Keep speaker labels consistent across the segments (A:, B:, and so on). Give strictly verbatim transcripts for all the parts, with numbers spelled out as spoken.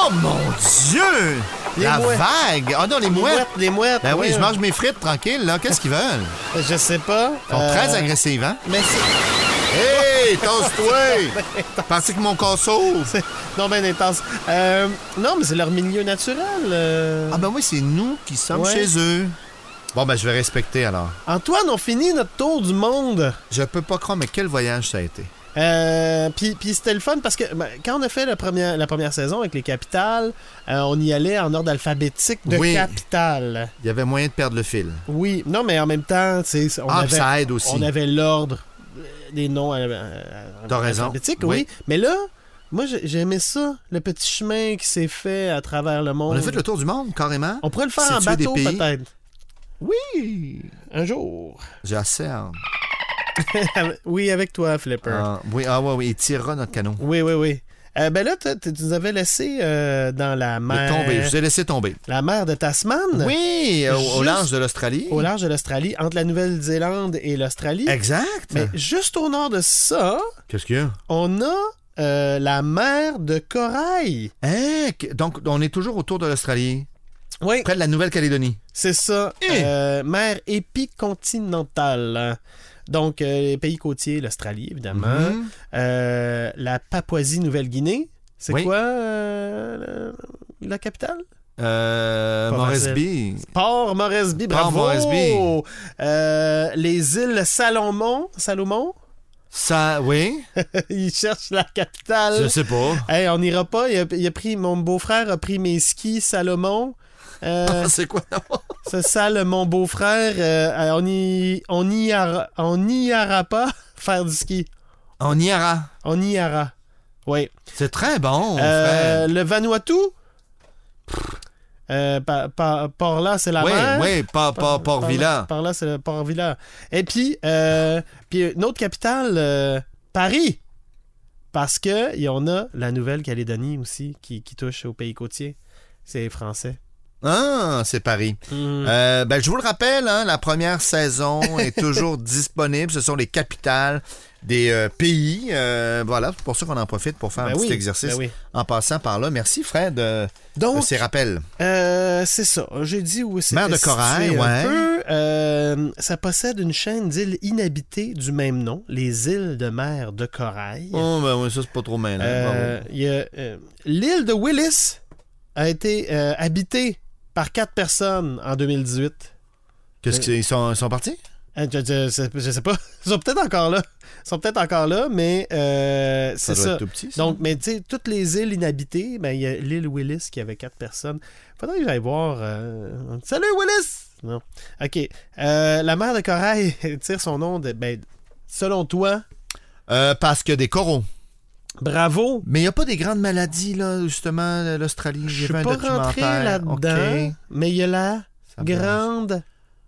A: Oh mon Dieu!
B: Les
A: La
B: mouettes.
A: vague! Ah non, les
B: Les
A: mouettes!
B: mouettes, les mouettes.
A: Ben oui,
B: ouais.
A: je mange mes frites tranquille, là. Qu'est-ce qu'ils veulent?
B: Je sais pas.
A: Ils sont
B: Euh,
A: très agressifs, hein?
B: Mais c'est...
A: Hey, tosse-toi! Pensez que mon corps s'ouvre?
B: c'est... Non, ben intense. Euh, non, mais c'est leur milieu naturel. euh.
A: Ah ben oui, c'est nous qui sommes
B: Ouais.
A: chez eux. Bon, ben je vais respecter, alors.
B: Antoine, on finit notre tour du monde.
A: Je peux pas croire, mais quel voyage ça a été.
B: Euh, puis, puis c'était le fun parce que ben, quand on a fait la première, la première saison avec les capitales, euh, on y allait en ordre alphabétique de
A: Oui.
B: capitales.
A: Il y avait moyen de perdre le fil.
B: Oui, non, mais en même temps, tu sais, on,
A: Ah, puis
B: avait,
A: ça aide aussi.
B: on avait l'ordre des noms euh, euh,
A: T'as raison.
B: alphabétiques,
A: Oui.
B: oui. Mais là, moi, j'ai j'ai aimé ça, le petit chemin qui s'est fait à travers le monde.
A: On a fait le tour du monde, carrément.
B: On pourrait le faire en
A: Situer des
B: bateau,
A: pays.
B: peut-être.
A: Oui!
B: Un jour.
A: J'ai assez hâte.
B: Oui, avec toi, Flipper.
A: Ah, oui, ah ouais, oui, il tirera notre canon.
B: Oui, oui, oui. Euh, ben là, t- t- tu nous avais laissé euh, dans la
A: Il est
B: mer...
A: tombé. Je vous ai laissé tomber.
B: La mer de Tasman.
A: Oui, au, au
B: Juste
A: large de l'Australie.
B: Au large de l'Australie, entre la Nouvelle-Zélande et l'Australie.
A: Exact.
B: Mais juste au nord de ça,
A: Qu'est-ce qu'il y a?
B: on a euh, la mer de Corail.
A: Hein? que- Donc, on est toujours autour de l'Australie,
B: Oui,
A: près de la Nouvelle-Calédonie.
B: c'est ça.
A: Eh.
B: Euh, mer épicontinentale. Donc, euh, les pays côtiers, l'Australie, évidemment.
A: Mhm.
B: Euh, la Papouasie-Nouvelle-Guinée. C'est
A: Oui.
B: quoi euh, la, la capitale?
A: Euh,
B: Pas
A: Moresby.
B: Port Moresby,
A: Port
B: bravo!
A: Moresby.
B: Euh, les îles Salomon. Salomon?
A: Ça, oui.
B: Il cherche la capitale.
A: Je sais pas.
B: Hey, on n'ira pas. Il a, il a pris, mon beau-frère a pris mes skis Salomon. Euh,
A: C'est quoi?
B: c'est ça, le, mon beau-frère. euh, on y, on y ira, on n'y ira pas faire du ski.
A: On y ira.
B: On y ira. Oui.
A: C'est très bon,
B: Euh,
A: frère.
B: le Vanuatu. Euh, par, par, par là, c'est la
A: Oui,
B: mer.
A: oui, pas
B: Par-
A: Port
B: par là-
A: Villa.
B: Par là, c'est le Port-Villa. Et puis, euh, puis une autre capitale, euh, Paris. Parce que y en a la Nouvelle-Calédonie aussi qui, qui touche au pays côtier. C'est français.
A: Ah, c'est Paris.
B: Mm.
A: Euh, ben, je vous le rappelle, hein, la première saison est toujours disponible. Ce sont les capitales des euh, pays. Euh, voilà, c'est pour ça qu'on en profite pour faire
B: Ben
A: un petit
B: oui,
A: exercice
B: ben oui.
A: en passant par là. Merci, Fred, euh, de
B: Donc,
A: ces rappels.
B: euh, c'est ça. J'ai dit où c'est
A: Mer de Corail, ouais.
B: Euh, ça possède une chaîne d'îles inhabitées du même nom, les îles de mer de Corail.
A: Oh, ben oui, ça, c'est pas trop mêlant.
B: Euh,
A: Bravo.
B: il y a, euh, l'île de Willis a été euh, habitée par quatre personnes en deux mille dix-huit.
A: Qu'est-ce qu'ils sont, ils sont partis?
B: Euh, Je, je, sais- je sais pas. Ils sont peut-être encore là. Ils sont peut-être encore là, mais euh,
A: Ça
B: c'est
A: doit
B: ça.
A: être tout petit, ça.
B: Donc, mais tu sais, toutes les îles inhabitées, ben, il y a l'île Willis qui avait quatre personnes. Faudrait que j'aille voir. euh, Salut Willis! Non. OK. Euh, la mer de Corail tire son nom de. Ben, selon toi,
A: Euh, parce que des coraux.
B: bravo!
A: Mais il n'y a pas des grandes maladies, là, justement, l'Australie.
B: Je
A: J'ai
B: suis
A: vu un
B: pas rentré
A: documentaire.
B: là-dedans,
A: OK.
B: mais il y a la
A: Ça
B: grande.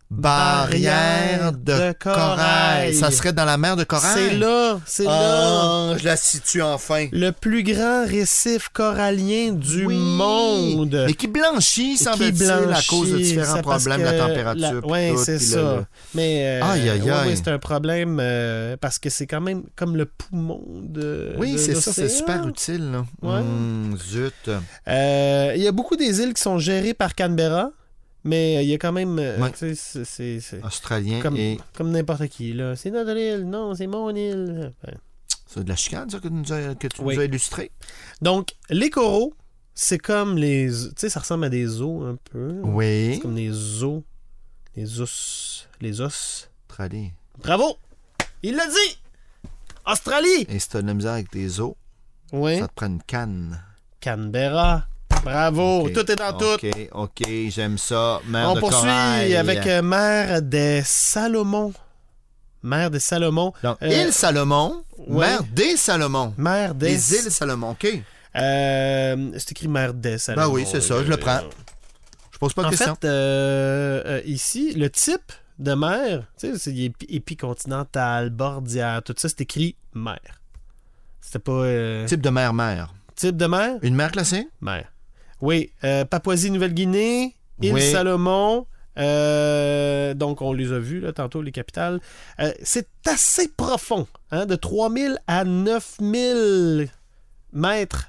A: Barrière de,
B: de
A: corail.
B: corail.
A: Ça serait dans la mer de Corail?
B: C'est là, c'est là.
A: Ah, je la situe enfin.
B: Le plus grand récif corallien du
A: Oui.
B: monde.
A: Mais qui blanchit,
B: Qui
A: semble-t-il, à
B: blanchit,
A: cause de différents
B: ça, parce
A: problèmes, la
B: que
A: température.
B: Oui,
A: puis tout,
B: c'est
A: puis
B: ça.
A: le- le-
B: Mais euh,
A: Aïe, aïe,
B: ouais,
A: aïe.
B: ouais, c'est un problème euh, parce que c'est quand même comme le poumon de.
A: Oui,
B: de
A: c'est ça, c'est
B: l'océan.
A: super utile. Là.
B: Ouais.
A: Hum, zut.
B: Euh, Il y a beaucoup des îles qui sont gérées par Canberra, mais il y a quand même. euh,
A: Ouais.
B: tu sais, c'est- c'est- c'est
A: Australien
B: comme,
A: et...
B: comme n'importe qui. Là. C'est notre île. Non, c'est mon île. Ouais.
A: C'est de la chicane, ça, que, nous a- que tu
B: Oui.
A: nous as illustré?
B: Donc, les coraux, c'est comme les. Tu sais, ça ressemble à des os un peu.
A: Oui.
B: C'est comme des os. Les os. Les os.
A: Australie.
B: Bravo! Il l'a dit! Australie!
A: Et si t'as de la misère avec tes os,
B: Oui.
A: ça te prend une canne.
B: Canberra. Bravo!
A: Ok.
B: Tout est dans tout.
A: OK, OK, j'aime ça. Mer
B: On
A: de
B: poursuit
A: Corail.
B: avec euh, Mer des Salomon. Mer des Salomon.
A: Donc,
B: Euh,
A: île Salomon,
B: ouais.
A: mer des Salomon.
B: Mer des...
A: Les îles Salomon, OK.
B: Euh, c'est écrit Mer des Salomon.
A: Ben oui, c'est ça, je le prends. Je pose pas de
B: En
A: questions.
B: fait, euh, euh, ici, le type de mer, tu sais, c'est épi- épicontinental, bordière, tout ça, c'est écrit mer. C'était pas... euh,
A: Type de mer-mer.
B: type de mer?
A: Une mer classée?
B: Mer. Oui, euh, Papouasie-Nouvelle-Guinée, île
A: Oui.
B: Salomon, euh, donc on les a vus là, tantôt, les capitales. Euh, c'est assez profond, hein, de trois mille à neuf mille mètres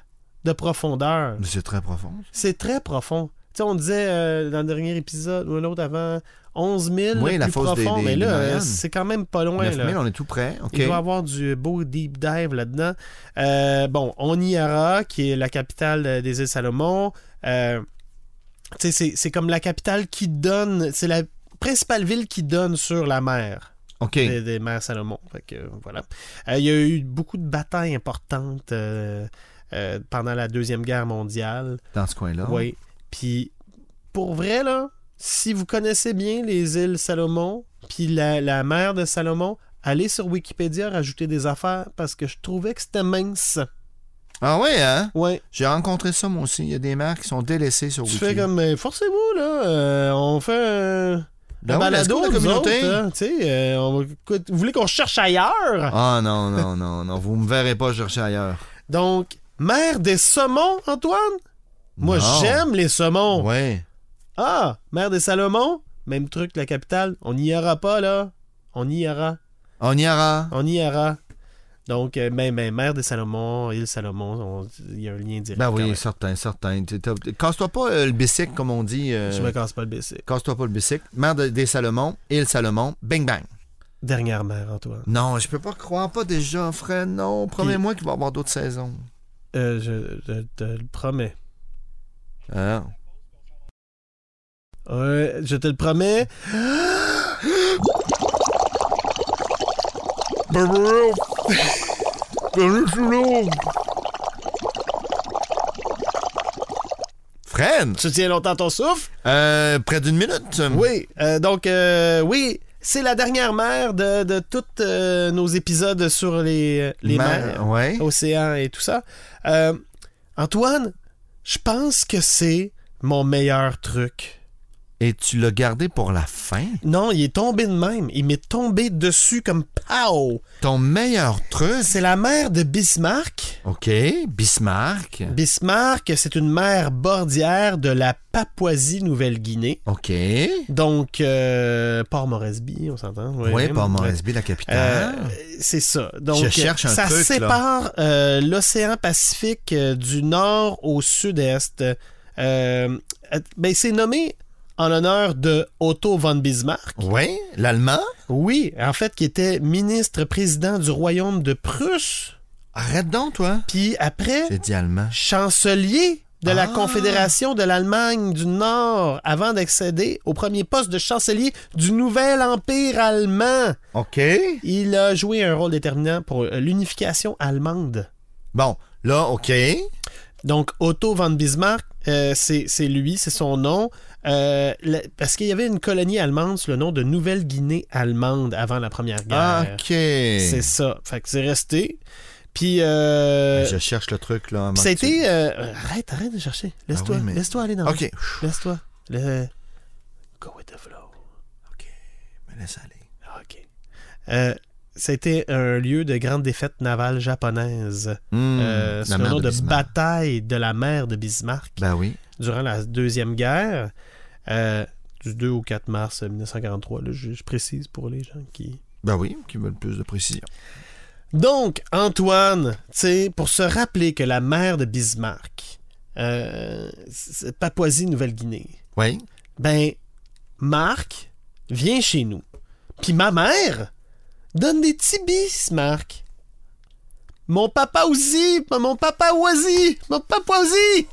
B: de profondeur.
A: Mais c'est très profond.
B: C'est très profond. Tu sais, on disait euh, dans le dernier épisode ou un autre avant, onze mille
A: Oui,
B: le
A: la
B: plus
A: fosse des-
B: profond.
A: des-
B: mais
A: des
B: là,
A: Mariannes.
B: euh, c'est quand même pas loin.
A: neuf mille,
B: Là.
A: on est tout près. OK.
B: Il doit y avoir du beau deep dive là-dedans. Euh, bon, Honiara, qui est la capitale euh, des îles Salomon. Euh, tu sais, c'est, c'est comme la capitale qui donne... C'est la principale ville qui donne sur la mer.
A: OK.
B: Des, des mers Salomon. Fait que, euh, voilà. Euh, il y a eu beaucoup de batailles importantes euh, euh, pendant la Deuxième Guerre mondiale.
A: Dans ce coin-là.
B: Oui. Puis, pour vrai, là, si vous connaissez bien les îles Salomon, puis la, la mer de Salomon, allez sur Wikipédia rajouter des affaires parce que je trouvais que c'était mince.
A: Ah ouais, hein?
B: Ouais.
A: J'ai rencontré ça, moi aussi. Il y a des mères qui sont délaissées sur
B: Tu
A: Wiki.
B: fais comme, euh, forcez-vous, là, euh, on fait un...
A: Ben
B: un
A: oui,
B: balado,
A: la
B: nous
A: communauté.
B: autres, hein, tu sais, euh, on va- écoute, vous voulez qu'on cherche ailleurs?
A: Ah non, non, non, non. Vous me verrez pas chercher ailleurs.
B: Donc, mer des saumons, Antoine? Moi,
A: Non.
B: j'aime les saumons.
A: Ouais.
B: Ah, mer des Salomon? Même truc, la capitale. On n'y ira pas, là. On y ira.
A: On y ira.
B: On y ira. Donc, euh, ben, ben, mer des Salomon, île Salomon, on- il y a un lien direct.
A: Ben
B: quand
A: oui,
B: même.
A: certain, certain. T'es- t'as- Casse-toi pas euh, le bicycle, comme on dit. euh,
B: Je me casse pas le bicycle.
A: Casse-toi pas le bicycle. Mère de- des Salomon, île Salomon, bang bang.
B: Dernière mer, Antoine.
A: Non, je peux pas croire, pas déjà, frère. Non, promets-moi qu'il va y avoir d'autres saisons.
B: Euh, je, je te le promets.
A: Ah.
B: Ouais, je te le promets.
A: Fred,
B: Tu tiens longtemps ton souffle?
A: euh, près d'une minute.
B: Oui. euh, donc, euh, oui, c'est la dernière mer de, de tous euh, nos épisodes sur les, les
A: Mer-
B: mers,
A: Ouais.
B: océans et tout ça. Euh, Antoine, je pense que c'est mon meilleur truc.
A: Et tu l'as gardé pour la fin.
B: Non, il est tombé de même. Il m'est tombé dessus comme pow!
A: Ton meilleur truc.
B: C'est la mer de Bismarck.
A: OK. Bismarck.
B: Bismarck, c'est une mer bordière de la Papouasie-Nouvelle-Guinée.
A: OK.
B: Donc, euh, Port Moresby, on s'entend?
A: Oui,
B: Ouais,
A: Port
B: ouais.
A: Moresby, la capitale.
B: Euh, c'est ça. Donc,
A: Je cherche un
B: ça
A: truc, là.
B: sépare euh, l'océan Pacifique euh, du nord au sud-est. Euh, ben, c'est nommé en l'honneur de Otto von Bismarck.
A: Oui, l'allemand.
B: Oui, en fait, qui était ministre-président du royaume de Prusse.
A: Arrête donc, toi.
B: Puis après,
A: J'ai dit allemand.
B: chancelier de la
A: Ah.
B: Confédération de l'Allemagne du Nord avant d'accéder au premier poste de chancelier du nouvel empire allemand.
A: OK.
B: Il a joué un rôle déterminant pour euh, l'unification allemande.
A: Bon, là, OK.
B: Donc, Otto von Bismarck, euh, c'est, c'est lui, c'est son nom. Euh, la- parce qu'il y avait une colonie allemande sous le nom de Nouvelle-Guinée allemande avant la Première Guerre.
A: OK.
B: C'est ça. Fait que c'est resté. Puis, euh,
A: Je cherche le truc, là. avant
B: puis ça a
A: que tu-
B: été... euh, arrête, arrête de chercher. Laisse-toi,
A: Ah oui, mais-
B: laisse-toi aller dans
A: OK.
B: le... Laisse-toi. Le... Go with the flow.
A: OK. Me laisse aller.
B: OK. Euh, C'était un lieu de grande défaite navale japonaise.
A: Mmh,
B: euh,
A: la
B: sous le
A: mer
B: nom
A: de
B: de,
A: Bismarck.
B: bataille de la mer de Bismarck
A: Ben oui.
B: durant la Deuxième Guerre, euh, du deux au quatre mars dix-neuf cent quarante-trois. Là, je, je précise pour les gens qui...
A: Ben oui, qui veulent plus de précision.
B: Donc, Antoine, tu sais, pour se rappeler que la mer de Bismarck, euh, c'est Papouasie-Nouvelle-Guinée,
A: Oui.
B: ben, Marc vient chez nous. Puis ma mère donne des petits bis, Marc. Mon papa aussi, mon papa oisi, mon papa oisi.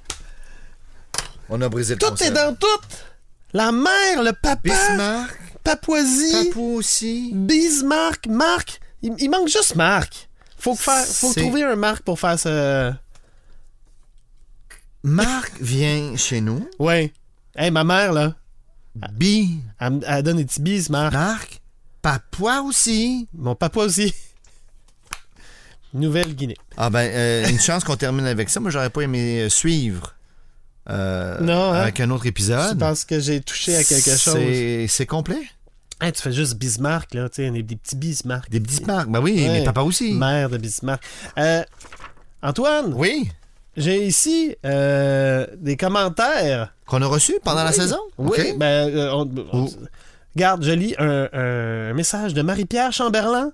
A: On a brisé le
B: Tout
A: concept.
B: est dans tout. La mère, le papa,
A: Bismarck.
B: Papouasie,
A: Papou aussi.
B: Bismarck, Marc. Il, il manque juste Marc. Faut, faire, faut
A: C'est-
B: trouver un Marc pour faire ce...
A: Marc vient chez nous.
B: Ouais. Hey, ma mère, là,
A: Bi.
B: elle, me- elle donne des petits bis, Marc.
A: Marc. Papouas aussi.
B: Mon papa aussi. Nouvelle-Guinée.
A: Ah ben, euh, une chance qu'on termine avec ça. Moi, j'aurais pas aimé euh, suivre euh,
B: Non, hein?
A: avec un autre
B: Je
A: épisode.
B: pense que j'ai touché à quelque chose.
A: C'est, c'est complet.
B: Hey, tu fais juste Bismarck, là, tu sais, des, des petits Bismarck.
A: Des petits Marc. Ben oui,
B: Ouais.
A: mais papa aussi.
B: Mère de Bismarck. Euh, Antoine,
A: Oui.
B: j'ai ici euh, des commentaires.
A: Qu'on a reçu pendant la
B: Oui.
A: saison.
B: Oui,
A: OK.
B: ben, euh, on- on-
A: Oh.
B: Regarde, je lis un, un- un message de Marie-Pierre Chamberlain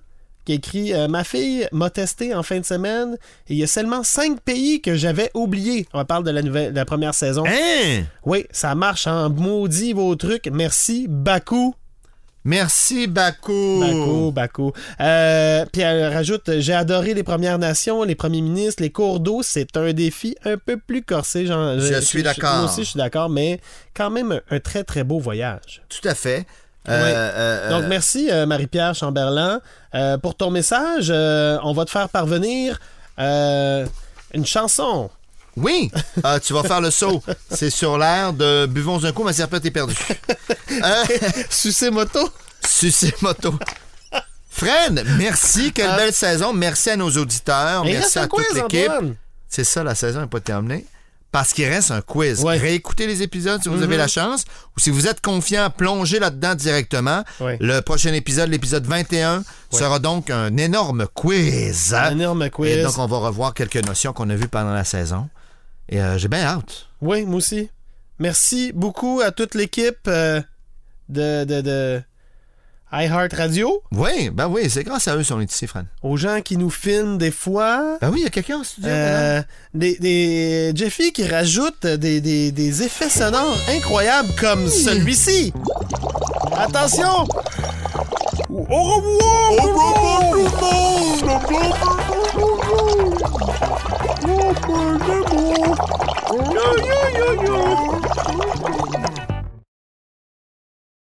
B: qui a écrit euh, « Ma fille m'a testé en fin de semaine et il y a seulement cinq pays que j'avais oubliés. » On parle de la, nouvelle, de la première saison.
A: Hein?
B: Oui, ça marche en maudit vos trucs. Merci, Bakou.
A: Merci, Bakou.
B: Bakou, Bakou. Euh, puis elle rajoute « J'ai adoré les Premières Nations, les premiers ministres, les cours d'eau. C'est un défi un peu plus corsé. » Genre,
A: Je, je suis d'accord.
B: Moi aussi, je suis d'accord, mais quand même un, un très, très beau voyage.
A: Tout à fait.
B: Oui.
A: Euh, euh,
B: Donc, merci, euh, Marie-Pierre Chamberlain. Euh, pour ton message, euh, on va te faire parvenir euh, une chanson.
A: Oui, euh, tu vas faire le saut. C'est sur l'air de Buvons un coup, ma serpette est perdue. Euh,
B: Sucez moto.
A: Sucez moto. Fred, merci. Quelle
B: Ah.
A: belle saison. Merci à nos auditeurs.
B: Il
A: merci
B: reste
A: à
B: un
A: toute
B: quiz,
A: l'équipe.
B: Antoine.
A: C'est ça, la saison n'est pas terminée. Parce qu'il reste un quiz.
B: Ouais.
A: Réécoutez les épisodes si vous
B: Mm-hmm.
A: avez la chance. Ou si vous êtes confiant, plongez là-dedans directement.
B: Ouais.
A: Le prochain épisode, l'épisode vingt et un,
B: Ouais.
A: sera donc un énorme quiz.
B: Un énorme quiz.
A: Et donc, on va revoir quelques notions qu'on a vues pendant la saison. Et euh, j'ai bien hâte.
B: Oui, moi aussi. Merci beaucoup à toute l'équipe euh, de, de, de iHeartRadio,
A: Oui, ben oui, c'est grâce à eux si on est ici, Fred.
B: aux gens qui nous filment des fois.
A: Ben oui, il y a quelqu'un au studio.
B: Euh, des, des Jeffy qui rajoute des, des, des effets sonores incroyables comme celui-ci. Attention! Au revoir!
A: Au revoir!